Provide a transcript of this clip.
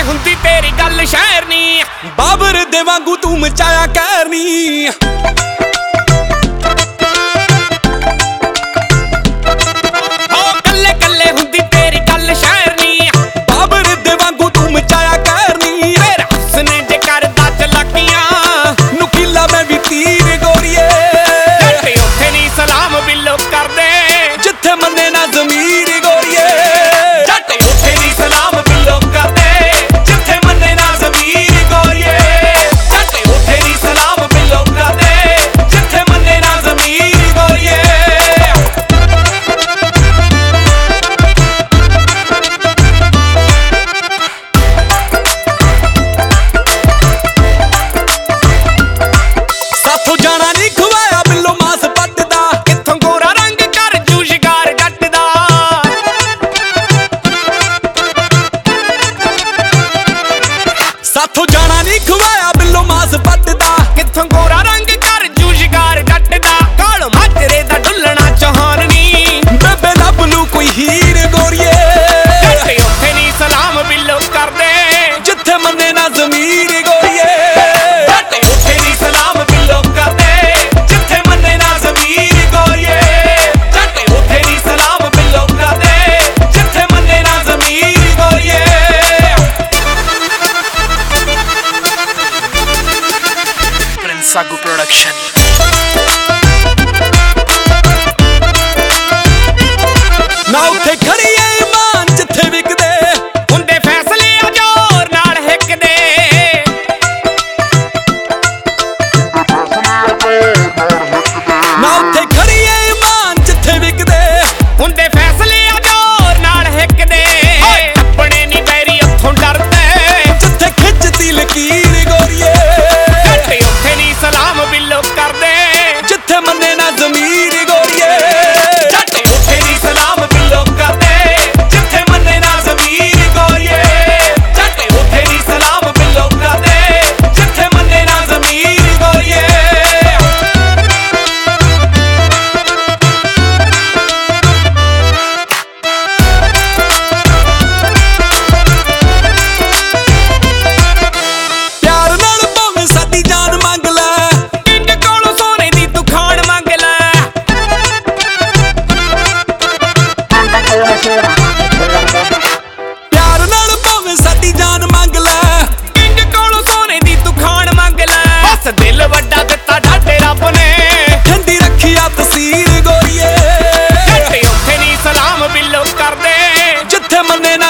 ਹੁੰਦੀ ਤੇਰੀ ਗੱਲ ਸ਼ਹਿਰ ਨੀ। ਬਾਬਰ ਦੇ ਵਾਂਗੂ ਤੂੰ ਮਚਾਇਆ ਕਹਿਰ ਨੀ। ਸਾਥੋਂ ਜਾਣਾ ਨੀ ਖਵਾਇਆ ਬਿੱਲੋ ਮਾਸ ਪੱਟਦਾ। ਕਿੱਥੋਂ ਗੋਰਾ ਰੰਗ ਕਰ ਜੂ ਸ਼ਿਕਾਰ ਜੱਟਦਾ। ਕਾਲ ਮਾਜਰੇ ਦਾ ਡੁੱਲਣਾ ਚਾਹਾਨ ਨੀ। ਬੇਬੇ ਲੱਭ ਲੂ ਕੋਈ ਹੀਰ ਗੋਰੀਏ। ਜੱਟ ਉੱਥੇ ਨੀ ਸਲਾਮ ਬਿੱਲੋ ਕਰਦੇ ਜਿੱਥੇ ਮੰਨੇ ਨਾ ਜ਼ਮੀਰ ਗੋਰੀਏ। ਜੱਟ ਉੱਥੇ ਨੀ ਸਲਾਮ ਬਿੱਲੋ ਕਰਦੇ ਜਿੱਥੇ ਮੰਨੇ ਨਾ ਜ਼ਮੀਰ ਗੋਰੀਏ। ਜੱਟ ਉੱਥੇ ਨੀ ਸਲਾਮ ਬਿੱਲੋ ਕਰਦੇ ਜਿੱਥੇ ਮੰਨੇ ਨਾ ਜ਼ਮੀਰ ਗੋਰੀਏ। Sagu Production। ਨਾ ਉੱਥੇ ਖੜੀਏ ਇਮਾਨ ਜਿੱਥੇ ਵਿਕਦੇ ਹੁੰਦੇ ਫੈਸਲੇ ਆ ਜ਼ੋਰ ਨਾਲ ਹਿੱਕਦੇ। ਨਾ ਉੱਥੇ ਖੜੀਏ ਇਮਾਨ ਜਿੱਥੇ ਵਿਕਦੇ ਹੁੰਦੇ ਫੈਸਲੇ ਆ ਜ਼ੋਰ ਨਾਲ ਹਿੱਕਦੇ। ਆਪਣੇ ਨੀ ਬੈਰੀ ਉੱਥੋਂ ਡਰਦੇ ਜਿੱਥੇ ਖਿੱਚਦੀ ਲਕੀਰ ਗੋਰੀਏ। ਸਲਾਮ ਬਿੱਲੋ ਕਰਦੇ ਜਿੱਥੇ ਮੰਨੇ ਨਾ ਜ਼ਮੀਰ ਗੋਰੀਏ। ਜੱਟ ਉੱਥੇ ਨੀ ਸਲਾਮ ਬਿੱਲੋ ਕਰਦੇ ਜਿੱਥੇ ਮੰਨੇ ਨਾ ਜ਼ਮੀਰ ਗੋਰੀਏ। ਜੱਟ ਉੱਥੇ ਨੀ ਸਲਾਮ ਬਿੱਲੋ ਕਰਦੇ ਜਿੱਥੇ ਮੰਨੇ ਨਾ ਜ਼ਮੀਰ ਗੋਰੀਏ। ਪਿਆਰ ਨਾਲ ਭਾਵੇਂ ਸਾਡੀ ਜਾਨ ਮੰਗ ਲੈ। ਪਿਆਰ ਨਾਲ ਭਾਵੇਂ ਸਾਡੀ ਜਾਨ ਮੰਗ ਲੈ। ਕਿੰਗ ਕੋਲੋਂ ਸੋਨੇ ਦੀ ਤੂੰ ਖਾਣ ਮੰਗ ਲੈ। ਬਸ ਦਿਲ ਵੱਡਾ ਦਿੱਤਾ ਢਾਡੇ ਰੱਬ ਨੇ ਠੰਡੀ ਰੱਖੀ ਆ ਤਸੀਰ ਗੋਰੀਏ। ਜੱਟ ਉੱਥੇ ਨੀ ਸਲਾਮ ਬਿੱਲੋ ਕਰਦੇ ਜਿੱਥੇ ਮੰਨੇ